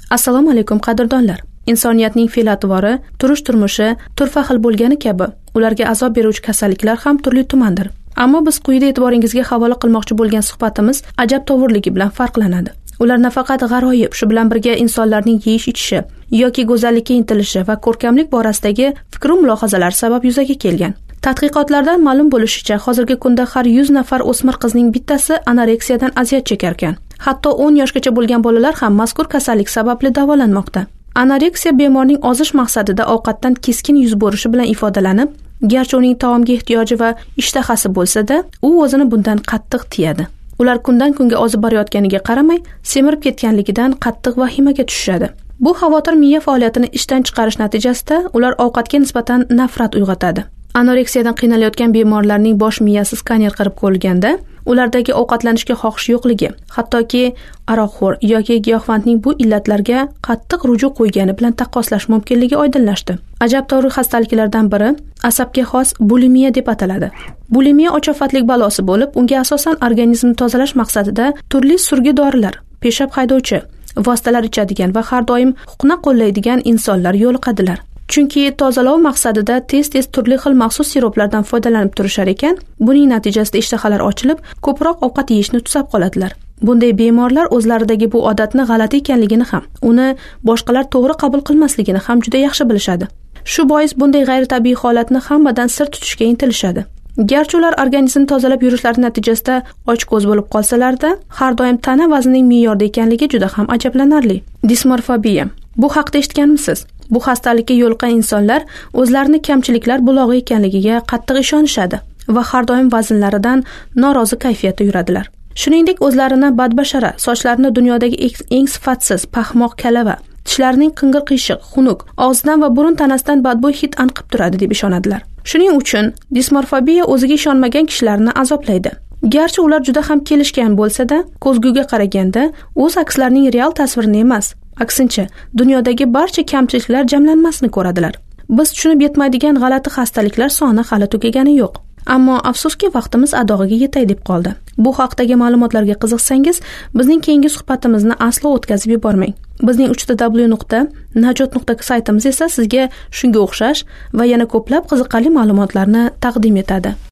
Assalomu alaykum qadrdonlar. Insoniyatning fe'l-atvori, turmushi turfa xil bo'lgani kabi, ularga azob beruvchi kasalliklar ham turli tumandir. Ammo biz quyida e'tiboringizga havola qilmoqchi bo'lgan suhbatimiz ajabtovurligi bilan farqlanadi. Ular nafaqat g'aroyib, shu bilan birga insonlarning yeyish-ichishi yoki go'zallikka intilishi va ko'rkamlik borasidagi fikr va mulohazalar sabab yuzaga kelgan. Tadqiqotlardan ma'lum bo'lishicha, hozirgi kunda har 100 nafar o'smir qizning bittasi anoreksiyadan aziyat chekar ekan. Hatto 10 yoshgacha bo'lgan bolalar ham mazkur kasallik sababli davolanmoqda. Anoreksiya bemorning ozish maqsadida ovqatdan keskin yuz bo'rishi bilan ifodalanib, garchi uning taomga ehtiyoji va ishtahasi bo'lsa-da, u o'zini bundan qattiq tiyadi. Ular kundan kunga ozib borayotganiga qaramay, semirib ketganligidan qattiq vahimaga tushishadi. Bu xavotir miya faoliyatini ishdan chiqarish natijasida ular ovqatga nisbatan nafrat uyg'otadi. Anoreksiyadan qiynalayotgan bemorlarning bosh miyasi skaner qilib ko'rilganda, ulardagi ovqatlanishga xohish yo'qligi, hattoki aroqxo'r yoki giyohvandning bu illatlarga qattiq ruju qo'ygani bilan taqqoslash mumkinligi oydinlashdi. Ajabtovur xastaliklardan biri asabga xos bulimiya deb ataladi. Bulimiya ochofatlik balosi bo'lib, unga asosan organizmni tozalash maqsadida turli surgi dorilar, peshab haydovchi vositalar ichadigan va har doim huquqni qo'llaydigan insonlar yo'liqadilar. Chunki tozalov maqsadida tez-tez turli xil maxsus siroplardan foydalanib turishar ekan, buning natijasida ishtahalar ochilib, ko'proq ovqat yeyishni tusab qoladilar. Bunday bemorlar o'zlaridagi bu odatni g'alati ekanligini ham, uni boshqalar to'g'ri qabul qilmasligini ham juda yaxshi bilishadi. Shu bois bunday g'ayritabiiy holatni hammadan sir tutishga intilishadi. Garchi ular organizmni tozalab yurishlari natijasida ochko'z bo'lib qolsalar-da, har doim tana vaznining me'yorda ekanligi juda ham ajablanarli. Dismorfobiya. Bu haqda eshitganmisiz? Bu xastalikka yo'liqqan insonlar o'zlarini kamchiliklar bulog'i ekanligiga qattiq ishonishadi va har doim vaznlaridan norozi kayfiyatda yuradilar. Shuningdek, o'zlarini badbashara, sochlarini dunyodagi eng sifatsiz, paxmoq kalava, tishlarining qing'ir qiyshiq, xunuk, og'zidan va burun tanasidan badbo'y hid anqib turadi deb ishonadilar. Shuning uchun dismorfobiya o'ziga ishonmagan kishilarni azoblaydi. Garchi ular juda ham kelishgan bo'lsa-da, ko'zguga qaraganda o'z akslarining real tasvirini emas, aksincha, dunyodagi barcha kamchiliklar jamlanmasini ko'radilar. Biz tushunib yetmaydigan g'alati xastaliklar soni hali tugagani yo'q. Ammo afsuski vaqtimiz adog'iga yetay deb qoldi. Bu haqdagi ma'lumotlarga qiziqsangiz, bizning keyingi suhbatimizni aslo o'tkazib yubormang. Bizning 3w.najot.k saytimiz esa sizga shunga o'xshash va yana ko'plab qiziqarli ma'lumotlarni taqdim etadi.